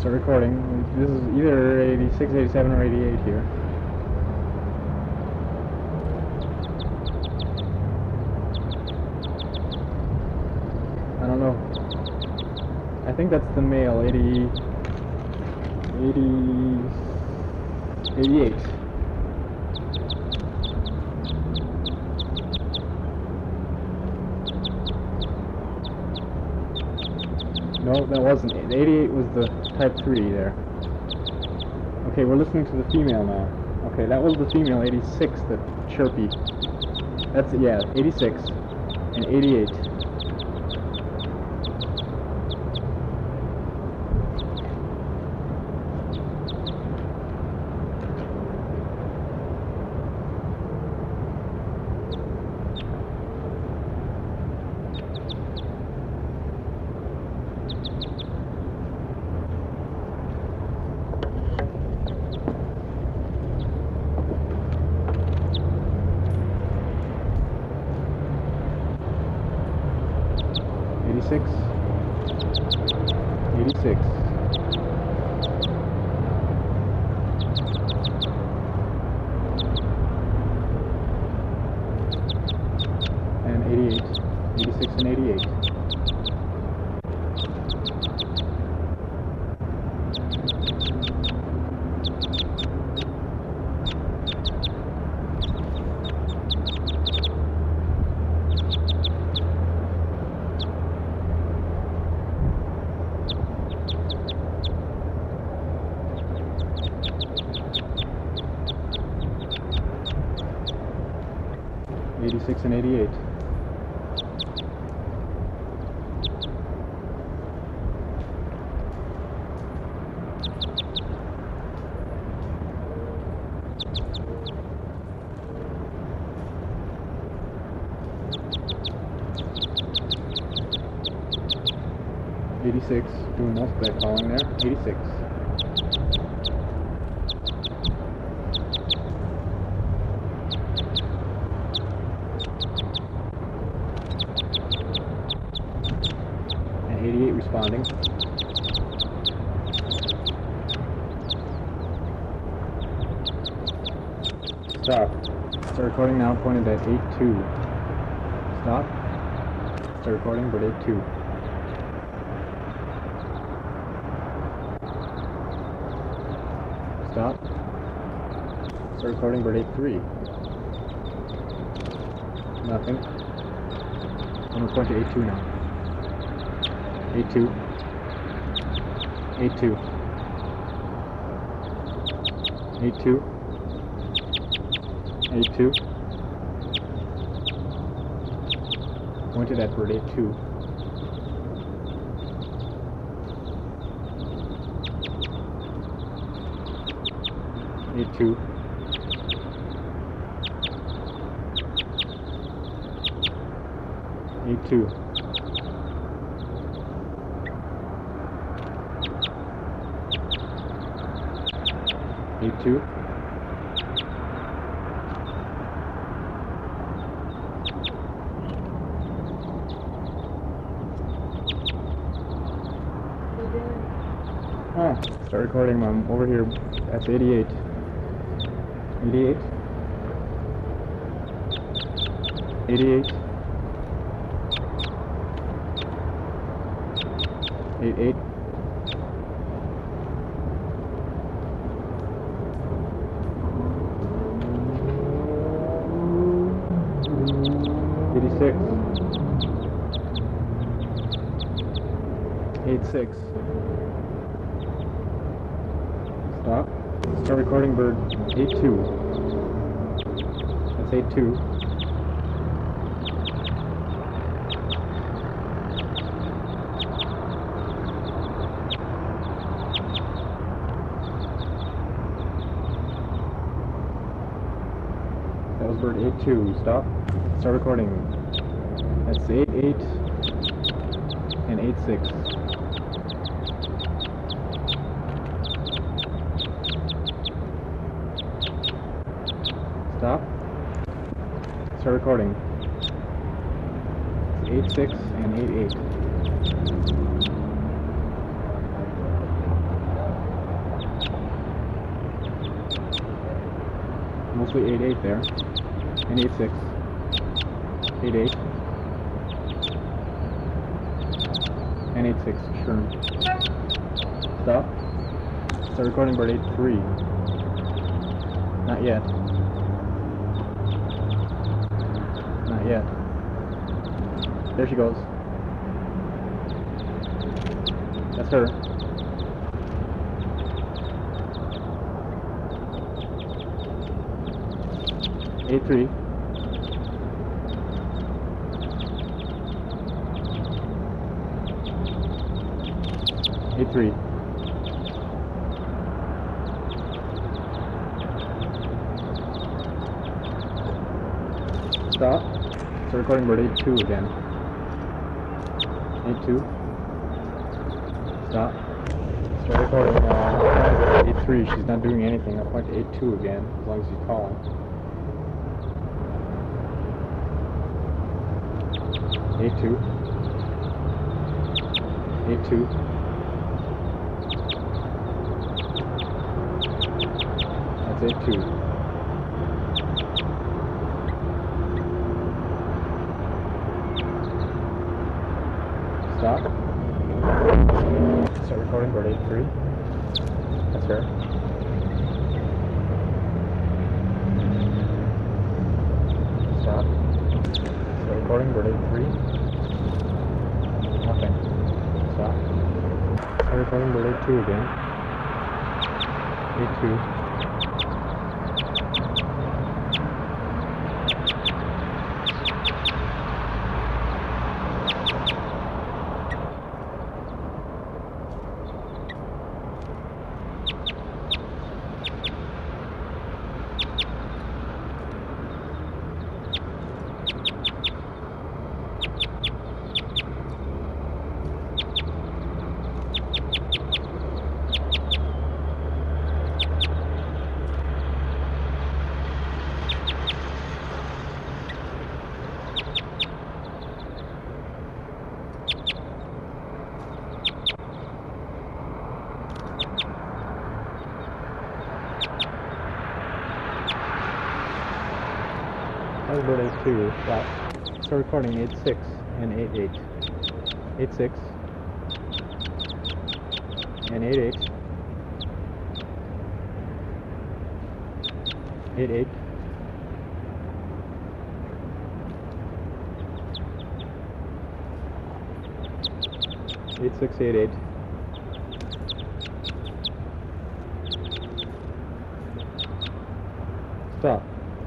Start recording. This is either 86, 87, or 88 here. I don't know. I think that's the male, 88. No, that wasn't it. 88 was the type 3 there. Okay, we're listening to the female now. Okay, that was the female, 86, the chirpy. That's, yeah, 86 and 88. Six, 86, and 88, 86 and 88. And 88. Doing most of that calling there. 86. Responding. Stop. Start recording now, pointed at 82. Stop. Start recording, but 82. Stop. Start recording, but 83. Nothing. I'm going to point to 82 now. 82, 82, 82, 82, pointed at bird 82, 82, 82. 82. Oh, start recording, Mom. Over here. That's 88. 88. 88. 88. 86. Stop. Start recording bird 82. That's 82. That was bird 82. Stop. Start recording. That's 88 and 86. Stop. Start recording. 86 and 88. obviously 88 there. And 86. 88. And 86, sure. Stop. Start recording bird 83. Not yet. Not yet. There she goes. That's her. A3. A3. Stop. Start recording bird 82 again. 82. Stop. Start recording 83. She's not doing anything. I'll point to 82 again, as long as he's calling. 82. 82. That's 82. Stop. Start recording bird 83. That's her. Stop. Start recording bird 83. Nothing. Stop. Start recording bird 82 again. 82. That was bird 82. Stop. Start recording 86 and 88. 86 and 88. 88. 86, 88. Stop.